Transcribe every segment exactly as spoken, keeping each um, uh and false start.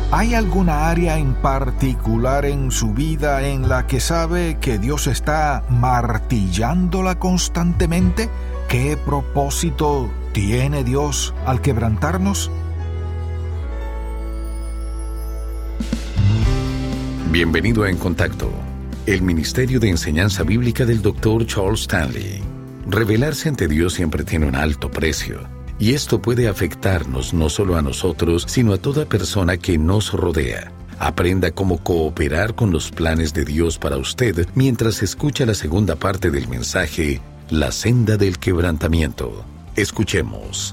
¿Hay alguna área en particular en su vida en la que sabe que Dios está martillándola constantemente? ¿Qué propósito tiene Dios al quebrantarnos? Bienvenido a En Contacto, el Ministerio de Enseñanza Bíblica del doctor Charles Stanley. Revelarse ante Dios siempre tiene un alto precio, y esto puede afectarnos no solo a nosotros, sino a toda persona que nos rodea. Aprenda cómo cooperar con los planes de Dios para usted mientras escucha la segunda parte del mensaje, La Senda del Quebrantamiento. Escuchemos.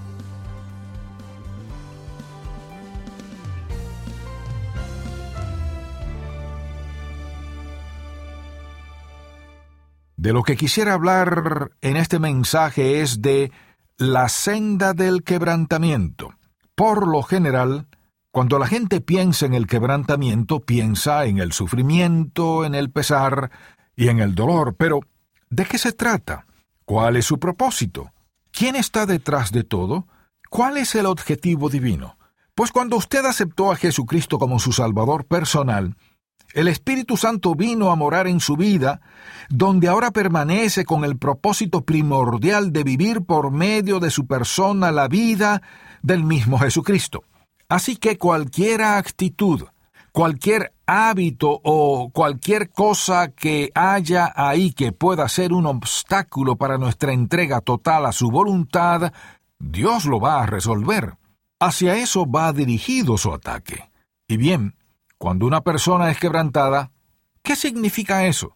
De lo que quisiera hablar en este mensaje es de la senda del quebrantamiento. Por lo general, cuando la gente piensa en el quebrantamiento, piensa en el sufrimiento, en el pesar y en el dolor. Pero, ¿de qué se trata? ¿Cuál es su propósito? ¿Quién está detrás de todo? ¿Cuál es el objetivo divino? Pues cuando usted aceptó a Jesucristo como su Salvador personal, el Espíritu Santo vino a morar en su vida, donde ahora permanece con el propósito primordial de vivir por medio de su persona la vida del mismo Jesucristo. Así que cualquier actitud, cualquier hábito o cualquier cosa que haya ahí que pueda ser un obstáculo para nuestra entrega total a su voluntad, Dios lo va a resolver. Hacia eso va dirigido su ataque. Y bien, cuando una persona es quebrantada, ¿qué significa eso?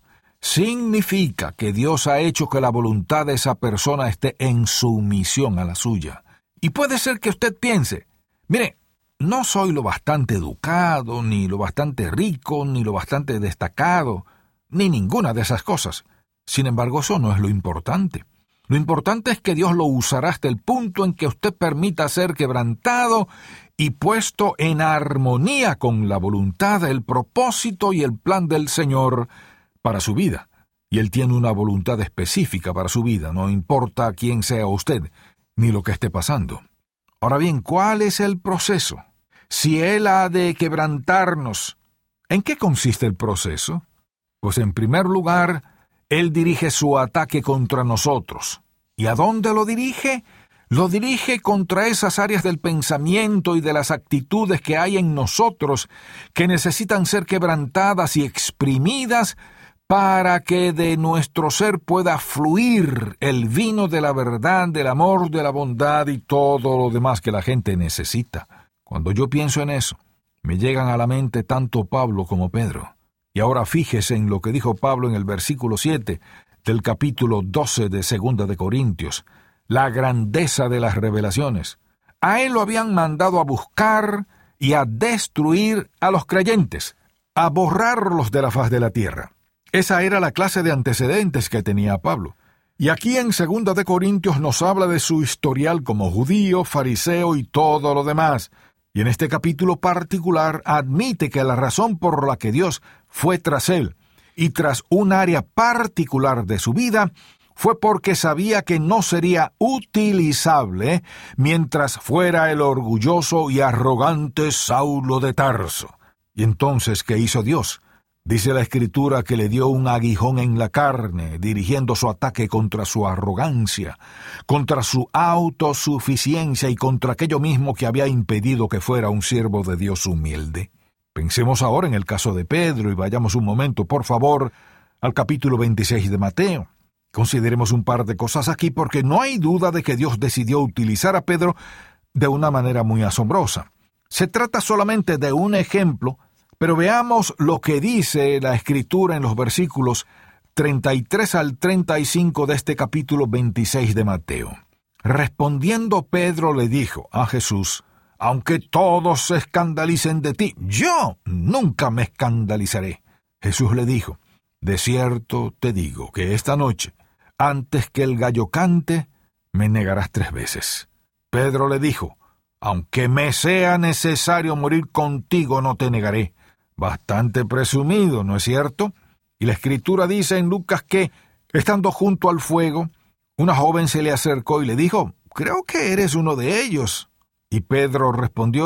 Significa que Dios ha hecho que la voluntad de esa persona esté en sumisión a la suya. Y puede ser que usted piense, mire, no soy lo bastante educado, ni lo bastante rico, ni lo bastante destacado, ni ninguna de esas cosas. Sin embargo, eso no es lo importante. Lo importante es que Dios lo usará hasta el punto en que usted permita ser quebrantado y puesto en armonía con la voluntad, el propósito y el plan del Señor para su vida. Y Él tiene una voluntad específica para su vida, no importa quién sea usted, ni lo que esté pasando. Ahora bien, ¿cuál es el proceso? Si Él ha de quebrantarnos, ¿en qué consiste el proceso? Pues en primer lugar, Él dirige su ataque contra nosotros. ¿Y a dónde lo dirige? Lo dirige contra esas áreas del pensamiento y de las actitudes que hay en nosotros que necesitan ser quebrantadas y exprimidas para que de nuestro ser pueda fluir el vino de la verdad, del amor, de la bondad y todo lo demás que la gente necesita. Cuando yo pienso en eso, me llegan a la mente tanto Pablo como Pedro. Y ahora fíjese en lo que dijo Pablo en el versículo siete del capítulo doce de Segunda de Corintios. La grandeza de las revelaciones. A él lo habían mandado a buscar y a destruir a los creyentes, a borrarlos de la faz de la tierra. Esa era la clase de antecedentes que tenía Pablo. Y aquí en Segunda de Corintios nos habla de su historial como judío, fariseo y todo lo demás. Y en este capítulo particular admite que la razón por la que Dios fue tras él y tras un área particular de su vida fue porque sabía que no sería utilizable mientras fuera el orgulloso y arrogante Saulo de Tarso. ¿Y entonces qué hizo Dios? Dice la Escritura que le dio un aguijón en la carne, dirigiendo su ataque contra su arrogancia, contra su autosuficiencia y contra aquello mismo que había impedido que fuera un siervo de Dios humilde. Pensemos ahora en el caso de Pedro y vayamos un momento, por favor, al capítulo veintiséis de Mateo. Consideremos un par de cosas aquí porque no hay duda de que Dios decidió utilizar a Pedro de una manera muy asombrosa. Se trata solamente de un ejemplo, pero veamos lo que dice la Escritura en los versículos treinta y tres al treinta y cinco de este capítulo veintiséis de Mateo. Respondiendo Pedro le dijo a Jesús, «Aunque todos se escandalicen de ti, yo nunca me escandalizaré». Jesús le dijo, «De cierto te digo que esta noche, antes que el gallo cante, me negarás tres veces». Pedro le dijo, «Aunque me sea necesario morir contigo, no te negaré». Bastante presumido, ¿no es cierto? Y la Escritura dice en Lucas que, estando junto al fuego, una joven se le acercó y le dijo, «Creo que eres uno de ellos». Y Pedro respondió,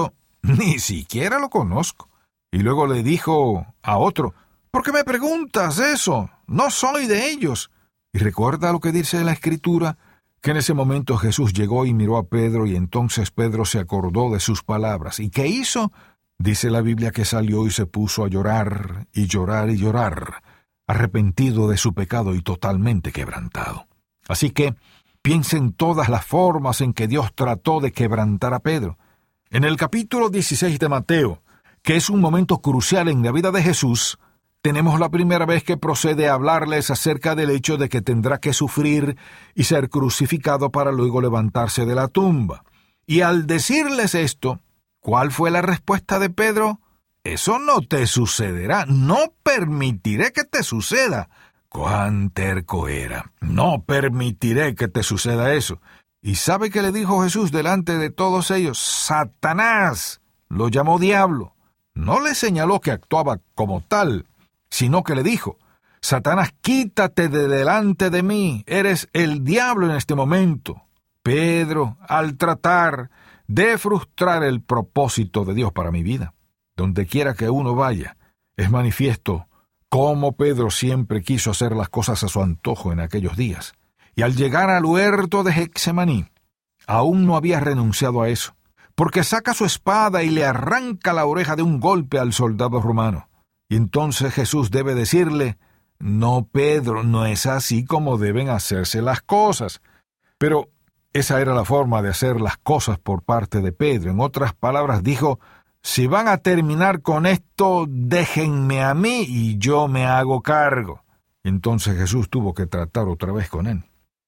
Ni siquiera lo conozco. Y luego le dijo a otro, ¿por qué me preguntas eso? No soy de ellos. Y recuerda lo que dice la Escritura, que en ese momento Jesús llegó y miró a Pedro, y entonces Pedro se acordó de sus palabras. ¿Y qué hizo? Dice la Biblia que salió y se puso a llorar, y llorar y llorar, arrepentido de su pecado y totalmente quebrantado. Así que piensa en todas las formas en que Dios trató de quebrantar a Pedro. En el capítulo dieciséis de Mateo, que es un momento crucial en la vida de Jesús, tenemos la primera vez que procede a hablarles acerca del hecho de que tendrá que sufrir y ser crucificado para luego levantarse de la tumba. Y al decirles esto, ¿cuál fue la respuesta de Pedro? Eso no te sucederá, no permitiré que te suceda. ¡Cuán terco era! No permitiré que te suceda eso. ¿Y sabe qué le dijo Jesús delante de todos ellos? ¡Satanás! Lo llamó diablo. No le señaló que actuaba como tal, sino que le dijo, Satanás, quítate de delante de mí, eres el diablo en este momento. Pedro, al tratar de frustrar el propósito de Dios para mi vida, donde quiera que uno vaya, es manifiesto cómo Pedro siempre quiso hacer las cosas a su antojo en aquellos días. Y al llegar al huerto de Getsemaní, aún no había renunciado a eso, porque saca su espada y le arranca la oreja de un golpe al soldado romano. Y entonces Jesús debe decirle, no, Pedro, no es así como deben hacerse las cosas. Pero esa era la forma de hacer las cosas por parte de Pedro. En otras palabras, dijo, si van a terminar con esto, déjenme a mí y yo me hago cargo. Entonces Jesús tuvo que tratar otra vez con él.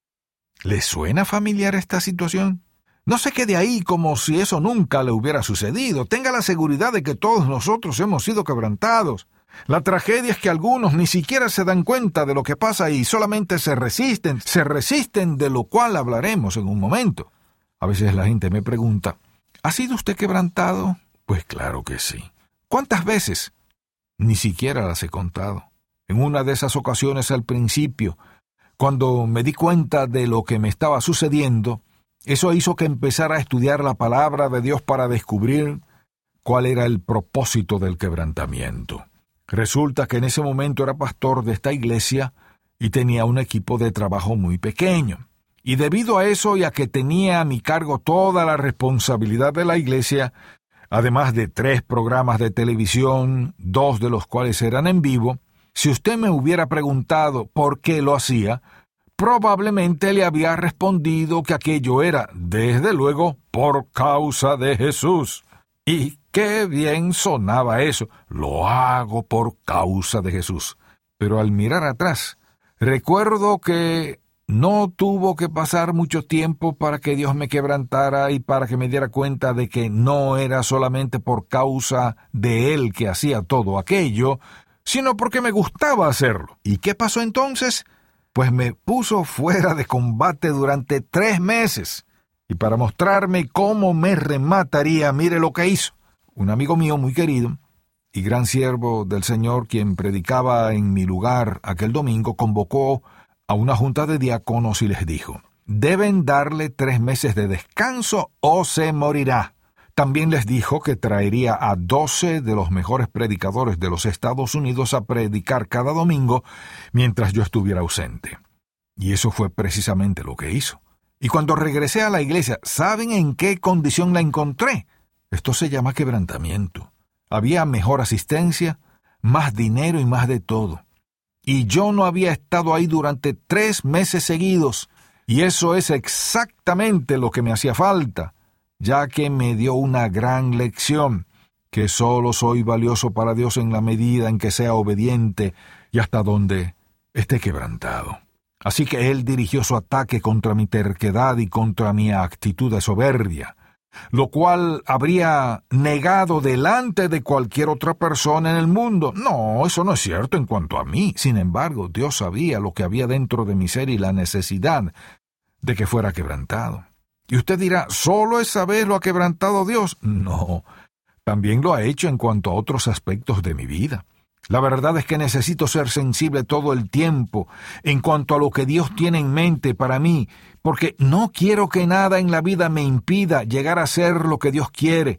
¿Le suena familiar esta situación? No se quede ahí como si eso nunca le hubiera sucedido. Tenga la seguridad de que todos nosotros hemos sido quebrantados. La tragedia es que algunos ni siquiera se dan cuenta de lo que pasa y solamente se resisten, se resisten, de lo cual hablaremos en un momento. A veces la gente me pregunta, ¿ha sido usted quebrantado? Pues claro que sí. ¿Cuántas veces? Ni siquiera las he contado. En una de esas ocasiones al principio, cuando me di cuenta de lo que me estaba sucediendo, eso hizo que empezara a estudiar la palabra de Dios para descubrir cuál era el propósito del quebrantamiento. Resulta que en ese momento era pastor de esta iglesia y tenía un equipo de trabajo muy pequeño. Y debido a eso y a que tenía a mi cargo toda la responsabilidad de la iglesia, además de tres programas de televisión, dos de los cuales eran en vivo, si usted me hubiera preguntado por qué lo hacía, probablemente le había respondido que aquello era, desde luego, por causa de Jesús. Y qué bien sonaba eso, lo hago por causa de Jesús. Pero al mirar atrás, recuerdo que no tuvo que pasar mucho tiempo para que Dios me quebrantara y para que me diera cuenta de que no era solamente por causa de Él que hacía todo aquello, sino porque me gustaba hacerlo. ¿Y qué pasó entonces? Pues me puso fuera de combate durante tres meses. Y para mostrarme cómo me remataría, mire lo que hizo. Un amigo mío muy querido y gran siervo del Señor, quien predicaba en mi lugar aquel domingo, convocó a una junta de diáconos y les dijo, deben darle tres meses de descanso o se morirá. También les dijo que traería a doce de los mejores predicadores de los Estados Unidos a predicar cada domingo mientras yo estuviera ausente. Y eso fue precisamente lo que hizo. Y cuando regresé a la iglesia, ¿saben en qué condición la encontré? Esto se llama quebrantamiento. Había mejor asistencia, más dinero y más de todo. Y yo no había estado ahí durante tres meses seguidos. Y eso es exactamente lo que me hacía falta, ya que me dio una gran lección, que solo soy valioso para Dios en la medida en que sea obediente y hasta donde esté quebrantado. Así que Él dirigió su ataque contra mi terquedad y contra mi actitud de soberbia, lo cual habría negado delante de cualquier otra persona en el mundo. No, eso no es cierto en cuanto a mí. Sin embargo, Dios sabía lo que había dentro de mi ser y la necesidad de que fuera quebrantado. Y usted dirá, ¿solo esa vez lo ha quebrantado Dios? No, también lo ha hecho en cuanto a otros aspectos de mi vida. La verdad es que necesito ser sensible todo el tiempo en cuanto a lo que Dios tiene en mente para mí, porque no quiero que nada en la vida me impida llegar a ser lo que Dios quiere.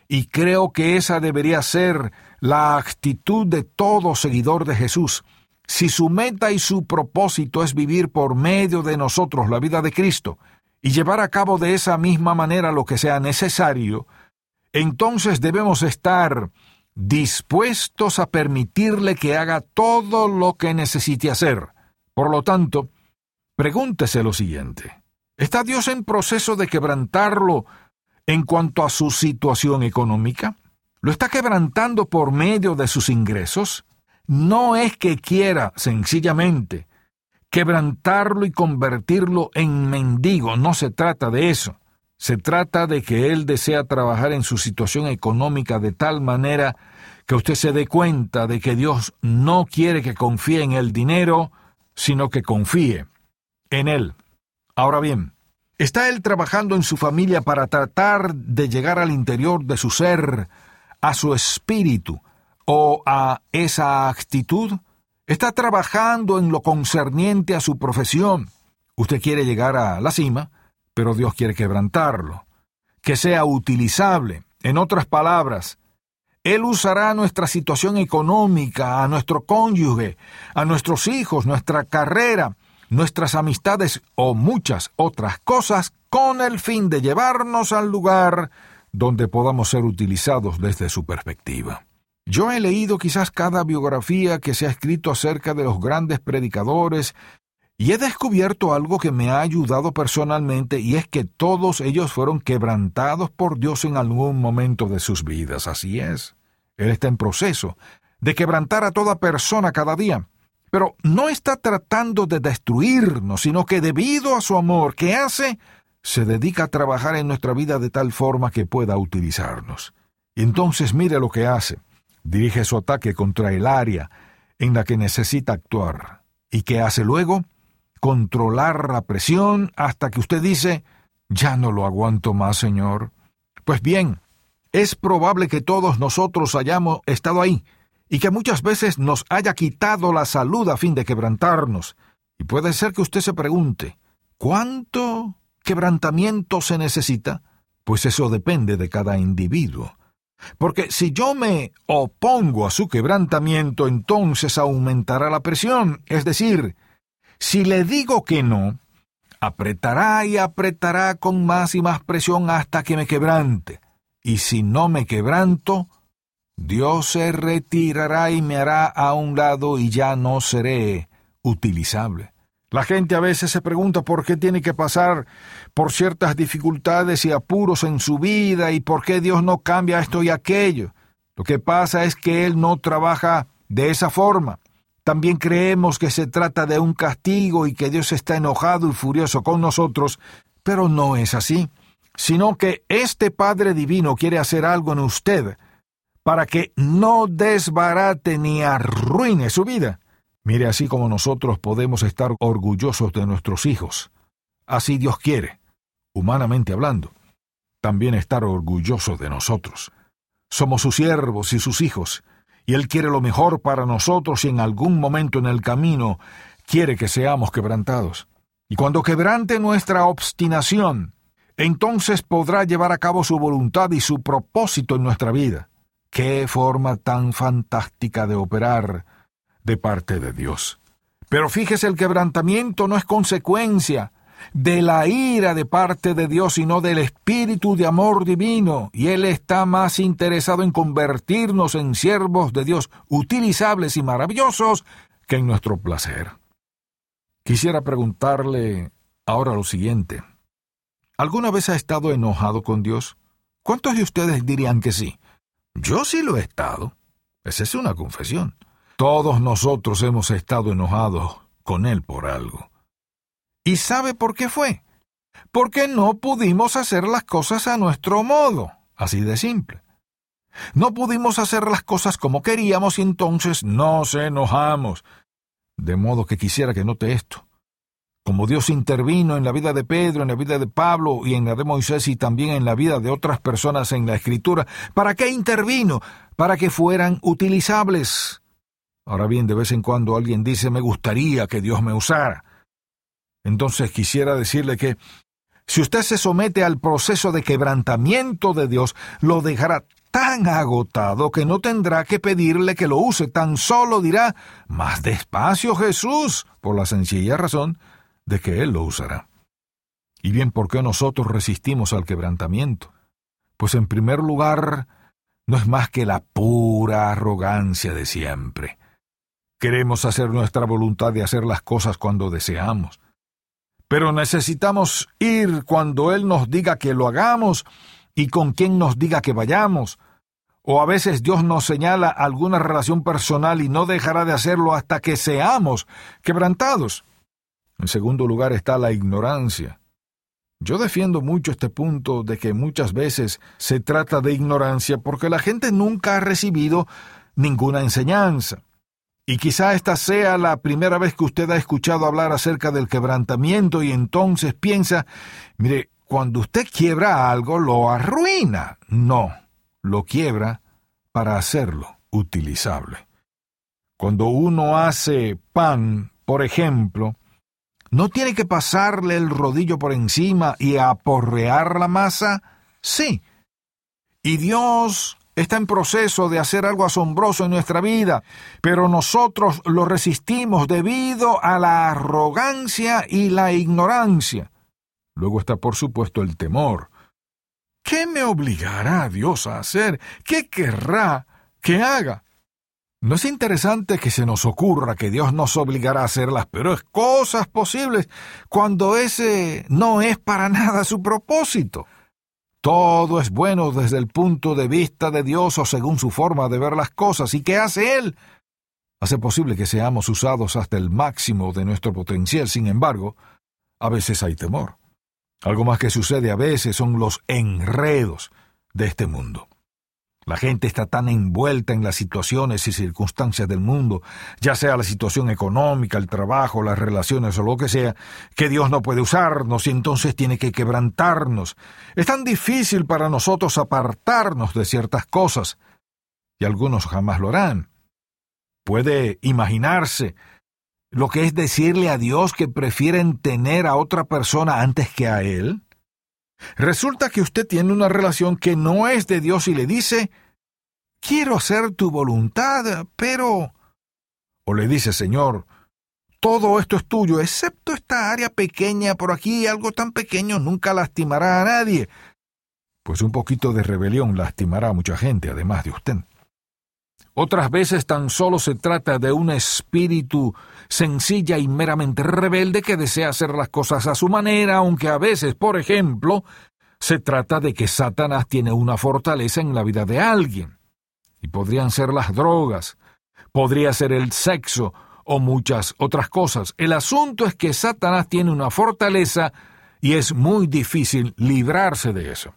Y creo que esa debería ser la actitud de todo seguidor de Jesús. Si su meta y su propósito es vivir por medio de nosotros la vida de Cristo y llevar a cabo de esa misma manera lo que sea necesario, entonces debemos estar dispuestos a permitirle que haga todo lo que necesite hacer. Por lo tanto, pregúntese lo siguiente: ¿está Dios en proceso de quebrantarlo en cuanto a su situación económica? ¿Lo está quebrantando por medio de sus ingresos? No es que quiera, sencillamente, quebrantarlo y convertirlo en mendigo. No se trata de eso. Se trata de que Él desea trabajar en su situación económica de tal manera que usted se dé cuenta de que Dios no quiere que confíe en el dinero, sino que confíe en Él. Ahora bien, ¿está Él trabajando en su familia para tratar de llegar al interior de su ser, a su espíritu o a esa actitud? ¿Está trabajando en lo concerniente a su profesión? Usted quiere llegar a la cima, pero Dios quiere quebrantarlo, que sea utilizable. En otras palabras, Él usará nuestra situación económica, a nuestro cónyuge, a nuestros hijos, nuestra carrera, nuestras amistades o muchas otras cosas con el fin de llevarnos al lugar donde podamos ser utilizados desde su perspectiva. Yo he leído quizás cada biografía que se ha escrito acerca de los grandes predicadores y he descubierto algo que me ha ayudado personalmente, y es que todos ellos fueron quebrantados por Dios en algún momento de sus vidas. Así es. Él está en proceso de quebrantar a toda persona cada día. Pero no está tratando de destruirnos, sino que debido a su amor que hace, se dedica a trabajar en nuestra vida de tal forma que pueda utilizarnos. Entonces mire lo que hace. Dirige su ataque contra el área en la que necesita actuar. ¿Y qué hace luego? Controlar la presión hasta que usted dice: ya no lo aguanto más, Señor. Pues bien, es probable que todos nosotros hayamos estado ahí, y que muchas veces nos haya quitado la salud a fin de quebrantarnos. Y puede ser que usted se pregunte: ¿cuánto quebrantamiento se necesita? Pues eso depende de cada individuo. Porque si yo me opongo a su quebrantamiento, entonces aumentará la presión. Es decir, si le digo que no, apretará y apretará con más y más presión hasta que me quebrante. Y si no me quebranto, Dios se retirará y me hará a un lado y ya no seré utilizable. La gente a veces se pregunta por qué tiene que pasar por ciertas dificultades y apuros en su vida y por qué Dios no cambia esto y aquello. Lo que pasa es que Él no trabaja de esa forma. También creemos que se trata de un castigo y que Dios está enojado y furioso con nosotros, pero no es así, sino que este Padre Divino quiere hacer algo en usted para que no desbarate ni arruine su vida. Mire, así como nosotros podemos estar orgullosos de nuestros hijos, así Dios quiere, humanamente hablando, también estar orgulloso de nosotros. Somos sus siervos y sus hijos, y Él quiere lo mejor para nosotros y en algún momento en el camino quiere que seamos quebrantados. Y cuando quebrante nuestra obstinación, entonces podrá llevar a cabo su voluntad y su propósito en nuestra vida. ¡Qué forma tan fantástica de operar de parte de Dios! Pero fíjese, el quebrantamiento no es consecuencia de la ira de parte de Dios, sino del espíritu de amor divino, y Él está más interesado en convertirnos en siervos de Dios, utilizables y maravillosos, que en nuestro placer. Quisiera preguntarle ahora lo siguiente: ¿alguna vez ha estado enojado con Dios? ¿Cuántos de ustedes dirían que sí? Yo sí lo he estado. Esa es una confesión. Todos nosotros hemos estado enojados con Él por algo. ¿Y sabe por qué fue? Porque no pudimos hacer las cosas a nuestro modo, así de simple. No pudimos hacer las cosas como queríamos y entonces nos enojamos. De modo que quisiera que note esto. Como Dios intervino en la vida de Pedro, en la vida de Pablo y en la de Moisés y también en la vida de otras personas en la Escritura, ¿para qué intervino? Para que fueran utilizables. Ahora bien, de vez en cuando alguien dice: me gustaría que Dios me usara. Entonces quisiera decirle que si usted se somete al proceso de quebrantamiento de Dios, lo dejará tan agotado que no tendrá que pedirle que lo use, tan solo dirá, más despacio, Jesús, por la sencilla razón de que Él lo usará. Y bien, ¿por qué nosotros resistimos al quebrantamiento? Pues en primer lugar, no es más que la pura arrogancia de siempre. Queremos hacer nuestra voluntad de hacer las cosas cuando deseamos. Pero necesitamos ir cuando Él nos diga que lo hagamos y con quien nos diga que vayamos. O a veces Dios nos señala alguna relación personal y no dejará de hacerlo hasta que seamos quebrantados. En segundo lugar está la ignorancia. Yo defiendo mucho este punto de que muchas veces se trata de ignorancia porque la gente nunca ha recibido ninguna enseñanza. Y quizá esta sea la primera vez que usted ha escuchado hablar acerca del quebrantamiento y entonces piensa, mire, cuando usted quiebra algo, lo arruina. No, lo quiebra para hacerlo utilizable. Cuando uno hace pan, por ejemplo, ¿no tiene que pasarle el rodillo por encima y aporrear la masa? Sí. Y Dios está en proceso de hacer algo asombroso en nuestra vida, pero nosotros lo resistimos debido a la arrogancia y la ignorancia. Luego está, por supuesto, el temor. ¿Qué me obligará Dios a hacer? ¿Qué querrá que haga? No es interesante que se nos ocurra que Dios nos obligará a hacer las peores cosas posibles cuando ese no es para nada su propósito. Todo es bueno desde el punto de vista de Dios o según su forma de ver las cosas. ¿Y qué hace Él? Hace posible que seamos usados hasta el máximo de nuestro potencial. Sin embargo, a veces hay temor. Algo más que sucede a veces son los enredos de este mundo. La gente está tan envuelta en las situaciones y circunstancias del mundo, ya sea la situación económica, el trabajo, las relaciones o lo que sea, que Dios no puede usarnos y entonces tiene que quebrantarnos. Es tan difícil para nosotros apartarnos de ciertas cosas, y algunos jamás lo harán. ¿Puede imaginarse lo que es decirle a Dios que prefieren tener a otra persona antes que a Él? Resulta que usted tiene una relación que no es de Dios y le dice, quiero hacer tu voluntad, pero... O le dice, Señor, todo esto es tuyo, excepto esta área pequeña por aquí, algo tan pequeño nunca lastimará a nadie. Pues un poquito de rebelión lastimará a mucha gente, además de usted. Otras veces tan solo se trata de un espíritu sencilla y meramente rebelde que desea hacer las cosas a su manera, aunque a veces, por ejemplo, se trata de que Satanás tiene una fortaleza en la vida de alguien. Y podrían ser las drogas, podría ser el sexo o muchas otras cosas. El asunto es que Satanás tiene una fortaleza y es muy difícil librarse de eso.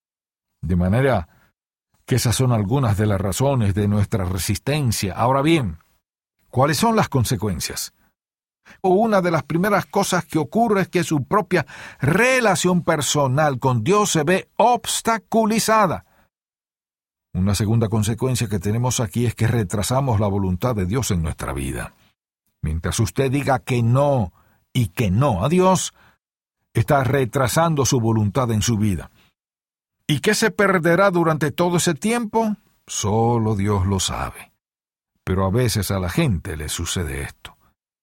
De manera que esas son algunas de las razones de nuestra resistencia. Ahora bien, ¿cuáles son las consecuencias? Una de las primeras cosas que ocurre es que su propia relación personal con Dios se ve obstaculizada. Una segunda consecuencia que tenemos aquí es que retrasamos la voluntad de Dios en nuestra vida. Mientras usted diga que no y que no a Dios, está retrasando su voluntad en su vida. ¿Y qué se perderá durante todo ese tiempo? Solo Dios lo sabe. Pero a veces a la gente le sucede esto.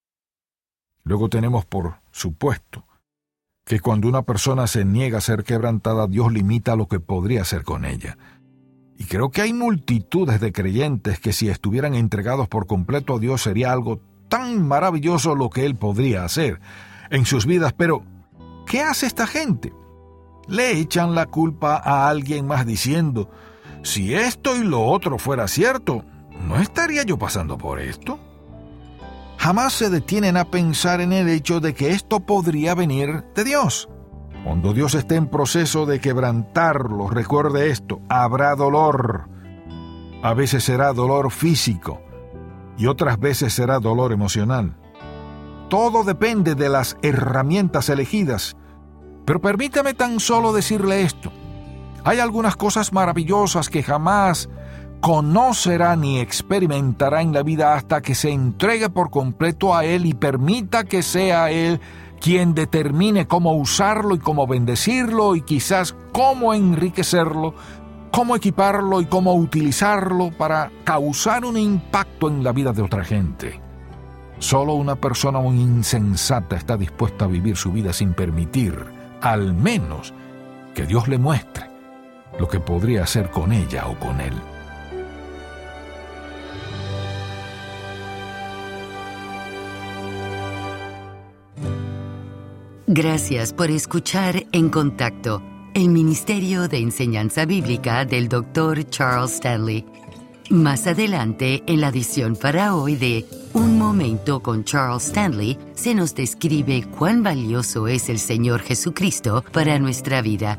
Luego tenemos por supuesto que cuando una persona se niega a ser quebrantada, Dios limita lo que podría hacer con ella. Y creo que hay multitudes de creyentes que si estuvieran entregados por completo a Dios sería algo tan maravilloso lo que Él podría hacer en sus vidas. Pero, ¿qué hace esta gente? Le echan la culpa a alguien más diciendo, si esto y lo otro fuera cierto, ¿no estaría yo pasando por esto? Jamás se detienen a pensar en el hecho de que esto podría venir de Dios. Cuando Dios esté en proceso de quebrantarlo, recuerde esto, habrá dolor. A veces será dolor físico y otras veces será dolor emocional. Todo depende de las herramientas elegidas. Pero permítame tan solo decirle esto. Hay algunas cosas maravillosas que jamás conocerá ni experimentará en la vida hasta que se entregue por completo a Él y permita que sea Él quien determine cómo usarlo y cómo bendecirlo y quizás cómo enriquecerlo cómo equiparlo y cómo utilizarlo para causar un impacto en la vida de otra gente. Solo una persona muy insensata está dispuesta a vivir su vida sin permitir, al menos, que Dios le muestre lo que podría hacer con ella o con él. Gracias por escuchar En Contacto, el Ministerio de Enseñanza Bíblica del doctor Charles Stanley. Más adelante, en la edición para hoy de Un Momento con Charles Stanley, se nos describe cuán valioso es el Señor Jesucristo para nuestra vida.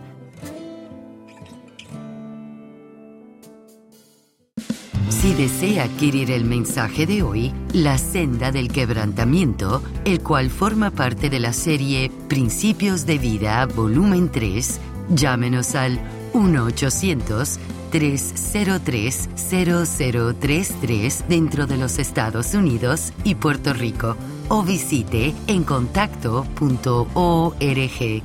Si desea adquirir el mensaje de hoy, La Senda del Quebrantamiento, el cual forma parte de la serie Principios de Vida, volumen tres, llámenos al uno ochocientos, tres cero tres, cero cero tres tres dentro de los Estados Unidos y Puerto Rico, o visite en contacto punto org.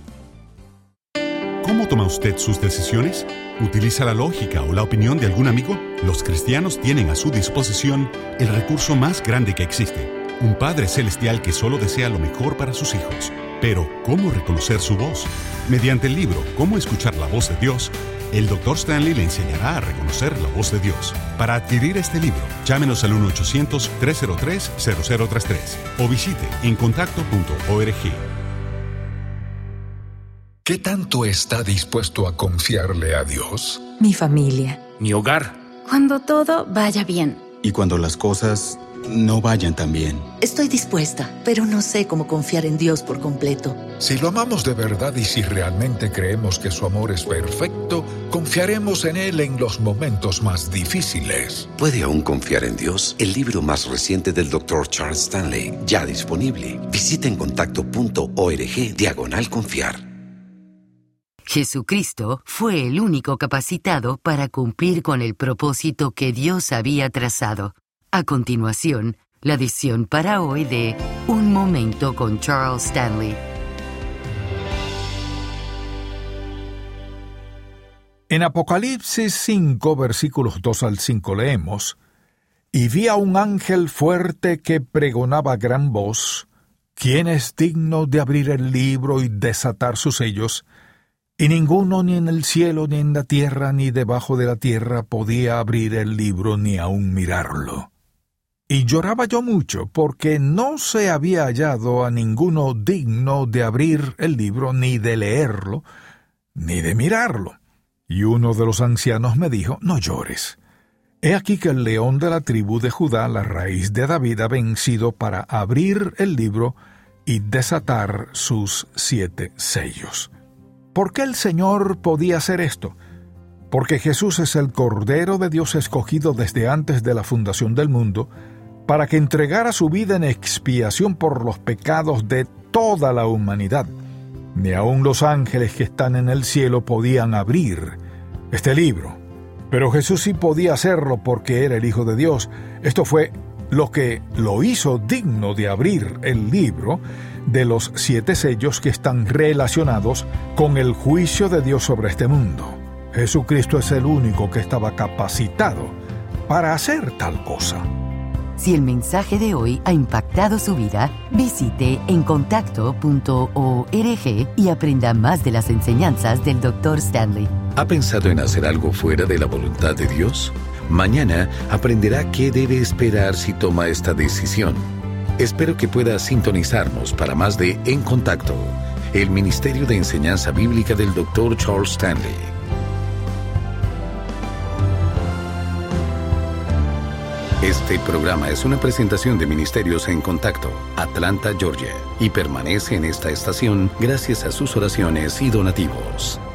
¿Cómo toma usted sus decisiones? ¿Utiliza la lógica o la opinión de algún amigo? Los cristianos tienen a su disposición el recurso más grande que existe, un Padre Celestial que solo desea lo mejor para sus hijos. Pero, ¿cómo reconocer su voz? Mediante el libro Cómo escuchar la voz de Dios, el doctor Stanley le enseñará a reconocer la voz de Dios. Para adquirir este libro, llámenos al uno ochocientos, tres cero tres, cero cero tres tres o visite en contacto punto org. ¿Qué tanto está dispuesto a confiarle a Dios? Mi familia. Mi hogar. Cuando todo vaya bien. Y cuando las cosas no vayan tan bien. Estoy dispuesta, pero no sé cómo confiar en Dios por completo. Si lo amamos de verdad y si realmente creemos que su amor es perfecto, confiaremos en Él en los momentos más difíciles. ¿Puede aún confiar en Dios? El libro más reciente del doctor Charles Stanley, ya disponible. Visita en contacto punto org diagonal confiar. Jesucristo fue el único capacitado para cumplir con el propósito que Dios había trazado. A continuación, la edición para hoy de Un Momento con Charles Stanley. En Apocalipsis cinco, versículos dos al cinco leemos: «Y vi a un ángel fuerte que pregonaba a gran voz, ¿quién es digno de abrir el libro y desatar sus sellos? Y ninguno, ni en el cielo, ni en la tierra, ni debajo de la tierra, podía abrir el libro ni aun mirarlo. Y lloraba yo mucho, porque no se había hallado a ninguno digno de abrir el libro, ni de leerlo, ni de mirarlo. Y uno de los ancianos me dijo, no llores. He aquí que el león de la tribu de Judá, la raíz de David, ha vencido para abrir el libro y desatar sus siete sellos». ¿Por qué el Señor podía hacer esto? Porque Jesús es el Cordero de Dios escogido desde antes de la fundación del mundo, para que entregara su vida en expiación por los pecados de toda la humanidad. Ni aun los ángeles que están en el cielo podían abrir este libro. Pero Jesús sí podía hacerlo porque era el Hijo de Dios. Esto fue lo que lo hizo digno de abrir el libro de los siete sellos que están relacionados con el juicio de Dios sobre este mundo. Jesucristo es el único que estaba capacitado para hacer tal cosa. Si el mensaje de hoy ha impactado su vida, visite en contacto punto org y aprenda más de las enseñanzas del doctor Stanley. ¿Ha pensado en hacer algo fuera de la voluntad de Dios? Mañana aprenderá qué debe esperar si toma esta decisión. Espero que pueda sintonizarnos para más de En Contacto, el Ministerio de Enseñanza Bíblica del doctor Charles Stanley. Este programa es una presentación de Ministerios En Contacto, Atlanta, Georgia, y permanece en esta estación gracias a sus oraciones y donativos.